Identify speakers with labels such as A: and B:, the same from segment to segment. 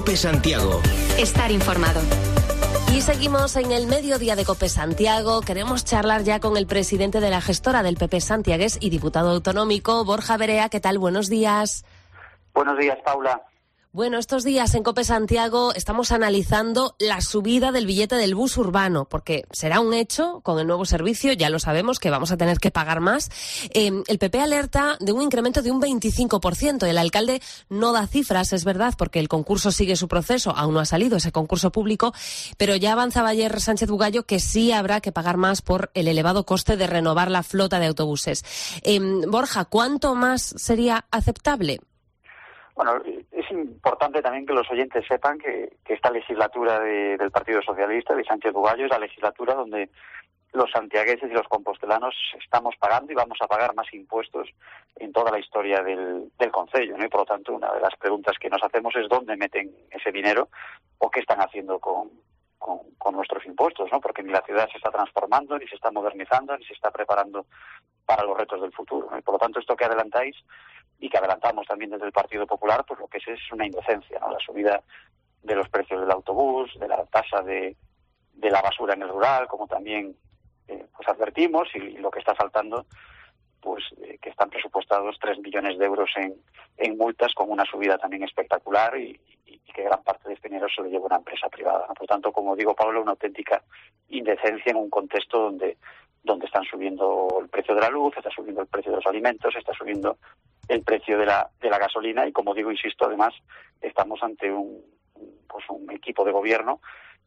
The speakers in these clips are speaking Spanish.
A: COPE Santiago.
B: Estar informado.
C: Y seguimos en el mediodía de COPE Santiago. Queremos charlar ya con el presidente de la gestora del PP santiagués y diputado autonómico, Borja Verea. ¿Qué tal? Buenos días.
D: Buenos días, Paula.
C: Bueno, estos días en COPE Santiago estamos analizando la subida del billete del bus urbano, porque será un hecho con el nuevo servicio, ya lo sabemos, que vamos a tener que pagar más. El PP alerta de un incremento de un 25%. El alcalde no da cifras, es verdad, porque el concurso sigue su proceso, aún no ha salido ese concurso público, pero ya avanzaba ayer Sánchez Bugallo que sí habrá que pagar más por el elevado coste de renovar la flota de autobuses. Borja, ¿cuánto más sería aceptable?
D: Bueno, es importante también que los oyentes sepan que esta legislatura del Partido Socialista, de Sánchez Bugallo, es la legislatura donde los santiagueses y los compostelanos estamos pagando y vamos a pagar más impuestos en toda la historia del concello, ¿no? Y por lo tanto, una de las preguntas que nos hacemos es dónde meten ese dinero o qué están haciendo con nuestros impuestos, ¿no? Porque ni la ciudad se está transformando, ni se está modernizando, ni se está preparando para los retos del futuro, ¿no? Y por lo tanto, esto que adelantáis y que adelantamos también desde el Partido Popular, pues lo que es una indecencia, ¿no? La subida de los precios del autobús, de la tasa de la basura en el rural, como también pues advertimos, y lo que está saltando, pues que están presupuestados 3 millones de euros en multas, con una subida también espectacular y que gran parte de este dinero se lo lleva una empresa privada, ¿no? Por lo tanto, como digo, Pablo, una auténtica indecencia en un contexto donde están subiendo el precio de la luz, está subiendo el precio de los alimentos, está subiendo el precio de la gasolina y, como digo, insisto, además estamos ante un equipo de gobierno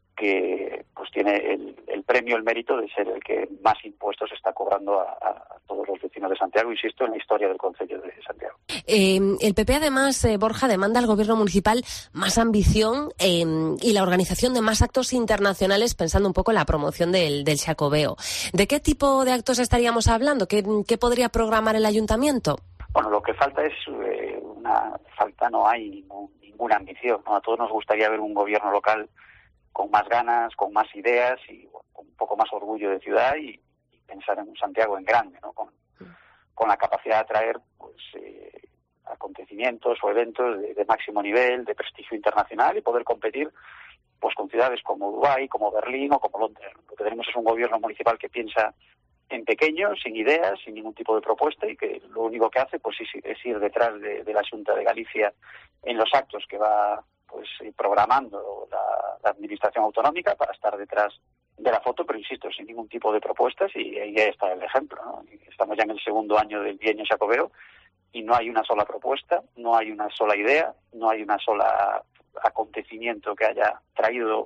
D: que pues tiene el premio, el mérito de ser el que más impuestos está cobrando a todos los vecinos de Santiago, insisto, en la historia del concello de Santiago.
C: El PP además, Borja, demanda al gobierno municipal más ambición y la organización de más actos internacionales, pensando un poco en la promoción del Xacobeo. ¿De qué tipo de actos estaríamos hablando? ¿Qué podría programar el ayuntamiento?
D: Bueno, lo que falta es no hay ninguna ambición, ¿no? A todos nos gustaría ver un gobierno local con más ganas, con más ideas y con un poco más orgullo de ciudad y pensar en un Santiago en grande, ¿no? Con la capacidad de atraer pues acontecimientos o eventos de máximo nivel, de prestigio internacional y poder competir pues con ciudades como Dubái, como Berlín o como Londres. Lo que tenemos es un gobierno municipal que piensa en pequeño, sin ideas, sin ningún tipo de propuesta y que lo único que hace pues es ir detrás de la Xunta de Galicia en los actos que va pues programando la administración autonómica para estar detrás de la foto, pero insisto, sin ningún tipo de propuestas y ahí está el ejemplo, ¿no? Estamos ya en el segundo año del bienio Xacobeo y no hay una sola propuesta, no hay una sola idea, no hay una sola acontecimiento que haya traído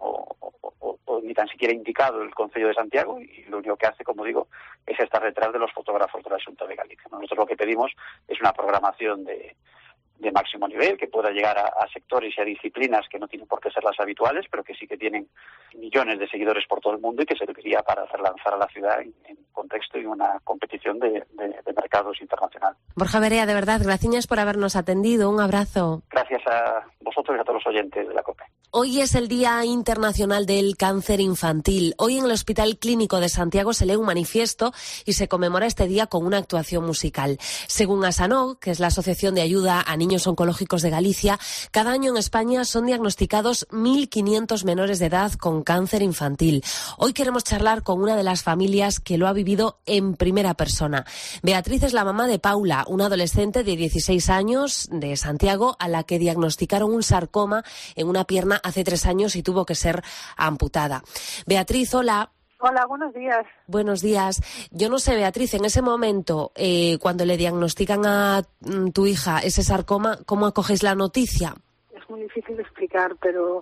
D: o ni tan siquiera indicado el Concello de Santiago y lo único que hace, como digo, es estar detrás de los fotógrafos de la Xunta de Galicia. Nosotros lo que pedimos es una programación de máximo nivel, que pueda llegar a sectores y a disciplinas que no tienen por qué ser las habituales, pero que sí que tienen millones de seguidores por todo el mundo y que serviría para relanzar a la ciudad en contexto y una competición de mercados internacional.
C: Borja Verea, de verdad, gracias por habernos atendido. Un abrazo.
D: Gracias a vosotros y a todos los oyentes de la COPE.
C: Hoy es el Día Internacional del Cáncer Infantil. Hoy en el Hospital Clínico de Santiago se lee un manifiesto y se conmemora este día con una actuación musical. Según ASANOG, que es la Asociación de Ayuda a Niños Oncológicos de Galicia, cada año en España son diagnosticados 1.500 menores de edad con cáncer infantil. Hoy queremos charlar con una de las familias que lo ha vivido en primera persona. Beatriz es la mamá de Paula, una adolescente de 16 años de Santiago a la que diagnosticaron un sarcoma en una pierna hace 3 años y tuvo que ser amputada. Beatriz, hola.
E: Hola, buenos días.
C: Buenos días. Yo no sé, Beatriz, en ese momento, cuando le diagnostican a tu hija ese sarcoma, ¿cómo acoges la noticia?
E: Es muy difícil de explicar, pero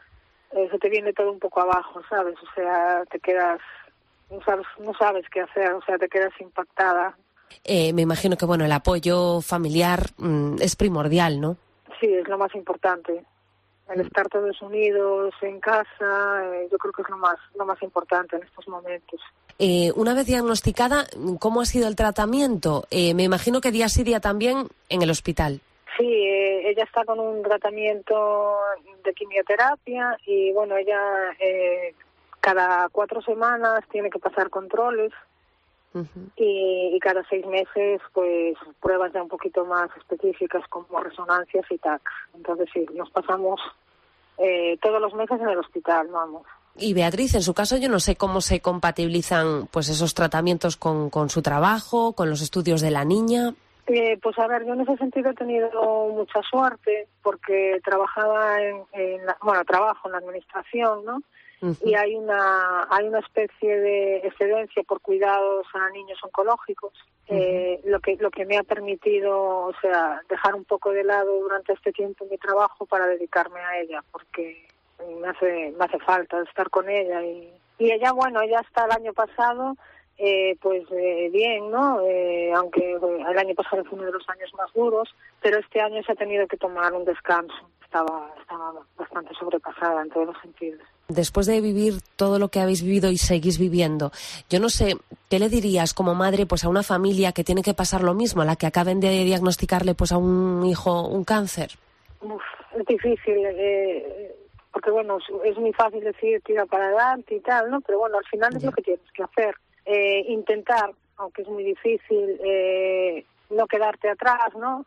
E: se te viene todo un poco abajo, ¿sabes? O sea, te quedas, no sabes qué hacer, o sea, te quedas impactada.
C: Me imagino que, bueno, el apoyo familiar es primordial, ¿no?
E: Sí, es lo más importante. El estar todos unidos en casa, yo creo que es lo más importante en estos momentos.
C: Una vez diagnosticada, ¿cómo ha sido el tratamiento? Me imagino que día sí día también en el hospital.
E: Sí, ella está con un tratamiento de quimioterapia y, bueno, ella cada 4 semanas tiene que pasar controles. Uh-huh. Y cada 6 meses pues pruebas ya un poquito más específicas como resonancias y TAC. Entonces sí, nos pasamos todos los meses en el hospital, vamos.
C: Y Beatriz, en su caso, yo no sé cómo se compatibilizan pues esos tratamientos con su trabajo, con los estudios de la niña.
E: Pues a ver, yo en ese sentido he tenido mucha suerte porque trabajaba trabajo en la administración, ¿no? Uh-huh. Y hay una especie de excedencia por cuidados a niños oncológicos, uh-huh. Lo que me ha permitido, o sea, dejar un poco de lado durante este tiempo mi trabajo para dedicarme a ella, porque me hace falta estar con ella y ella, bueno, ella hasta el año pasado bien, ¿no? Aunque el año pasado fue uno de los años más duros, pero este año se ha tenido que tomar un descanso. Estaba bastante sobrepasada en todos los sentidos.
C: Después de vivir todo lo que habéis vivido y seguís viviendo, yo no sé, ¿qué le dirías como madre pues a una familia que tiene que pasar lo mismo, a la que acaben de diagnosticarle pues a un hijo un cáncer?
E: Es difícil, porque bueno, es muy fácil decir tira para adelante y tal, ¿no? Pero bueno, al final es lo que tienes que hacer. Intentar, aunque es muy difícil, no quedarte atrás, ¿no?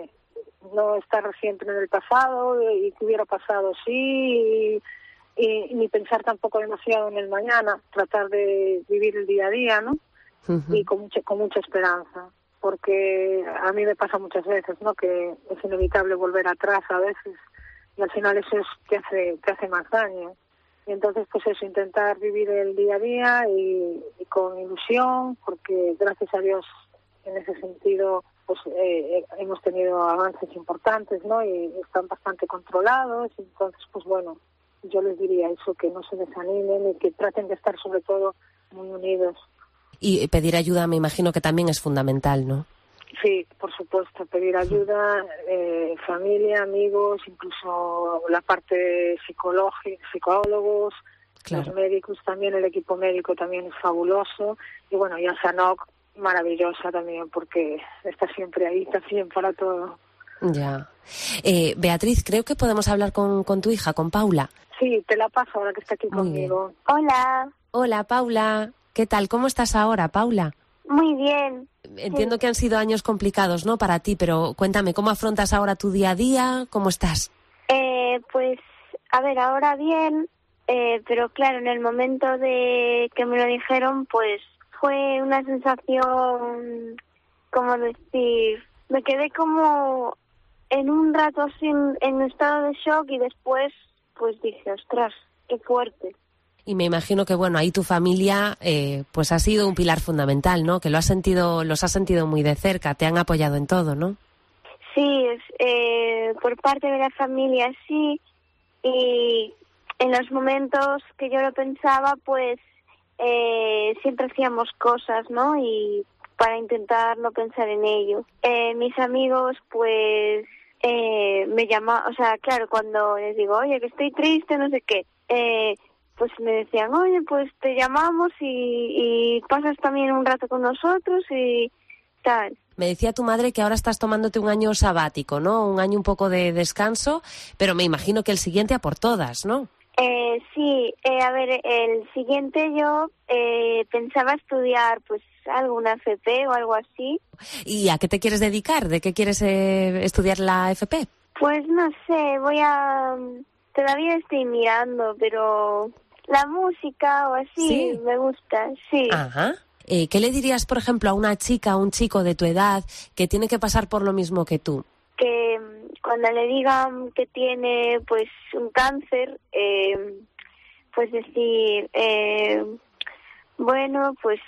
E: No estar siempre en el pasado y que hubiera pasado sí y ni pensar tampoco demasiado en el mañana, tratar de vivir el día a día, ¿no? Uh-huh. Y con mucha esperanza, porque a mí me pasa muchas veces, ¿no? Que es inevitable volver atrás a veces y al final eso te hace más daño. Y entonces, pues eso, intentar vivir el día a día y con ilusión, porque gracias a Dios en ese sentido pues hemos tenido avances importantes, ¿no? Y están bastante controlados. Entonces, pues bueno, yo les diría eso, que no se desanimen y que traten de estar sobre todo muy unidos. Y
C: pedir ayuda me imagino que también es fundamental, ¿no?
E: Sí, por supuesto, pedir ayuda, familia, amigos, incluso la parte psicólogos, claro. Los médicos también, el equipo médico también es fabuloso. Y bueno, y a Sanoc, maravillosa también, porque está siempre ahí también para todo.
C: Ya. Beatriz, creo que podemos hablar con tu hija, con Paula.
E: Sí, te la paso ahora que está aquí
C: Muy
E: conmigo.
C: Bien.
A: Hola.
C: Hola, Paula. ¿Qué tal? ¿Cómo estás ahora, Paula?
A: Muy bien.
C: Entiendo
A: sí.
C: Que han sido años complicados, ¿no?, para ti, pero cuéntame, ¿cómo afrontas ahora tu día a día? ¿Cómo estás?
A: Pues, a ver, ahora bien, pero claro, en el momento de que me lo dijeron, pues fue una sensación, como decir, me quedé como en un rato así en estado de shock y después, pues dije, ostras, qué fuerte.
C: Y me imagino que, bueno, ahí tu familia pues ha sido un pilar fundamental, ¿no? Que los has sentido muy de cerca, te han apoyado en todo, ¿no?
A: Sí, por parte de la familia sí, y en los momentos que yo lo pensaba, pues siempre hacíamos cosas, ¿no? Y para intentar no pensar en ello. Mis amigos, pues me llaman, o sea, claro, cuando les digo, oye, que estoy triste, no sé qué, pues me decían, oye, pues te llamamos y pasas también un rato con nosotros y tal.
C: Me decía tu madre que ahora estás tomándote un año sabático, ¿no? Un año un poco de descanso, pero me imagino que el siguiente a por todas, ¿no?
A: Sí, a ver, el siguiente yo pensaba estudiar pues alguna FP o algo así.
C: ¿Y a qué te quieres dedicar? ¿De qué quieres estudiar la FP?
A: Pues no sé, todavía estoy mirando, pero la música o así, ¿sí? Me gusta, sí.
C: Ajá. ¿Qué le dirías, por ejemplo, a una chica o un chico de tu edad que tiene que pasar por lo mismo que tú?
A: Que cuando le digan que tiene pues un cáncer, pues decir, bueno, pues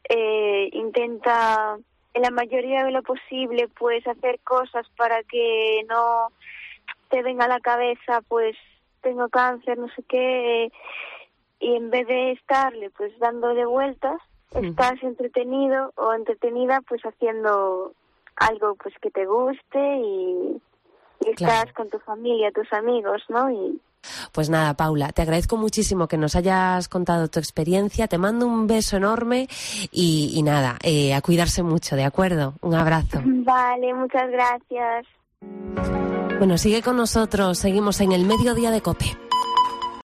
A: intenta en la mayoría de lo posible pues hacer cosas para que no te venga a la cabeza pues tengo cáncer, no sé qué, y en vez de estarle pues dándole vueltas, estás entretenido o entretenida pues haciendo algo pues que te guste y estás con tu familia, tus amigos, ¿no? Y
C: pues nada, Paula, te agradezco muchísimo que nos hayas contado tu experiencia, te mando un beso enorme y nada, a cuidarse mucho, ¿de acuerdo? Un abrazo.
A: Vale, muchas gracias.
C: Bueno, sigue con nosotros, seguimos en el Mediodía de COPE.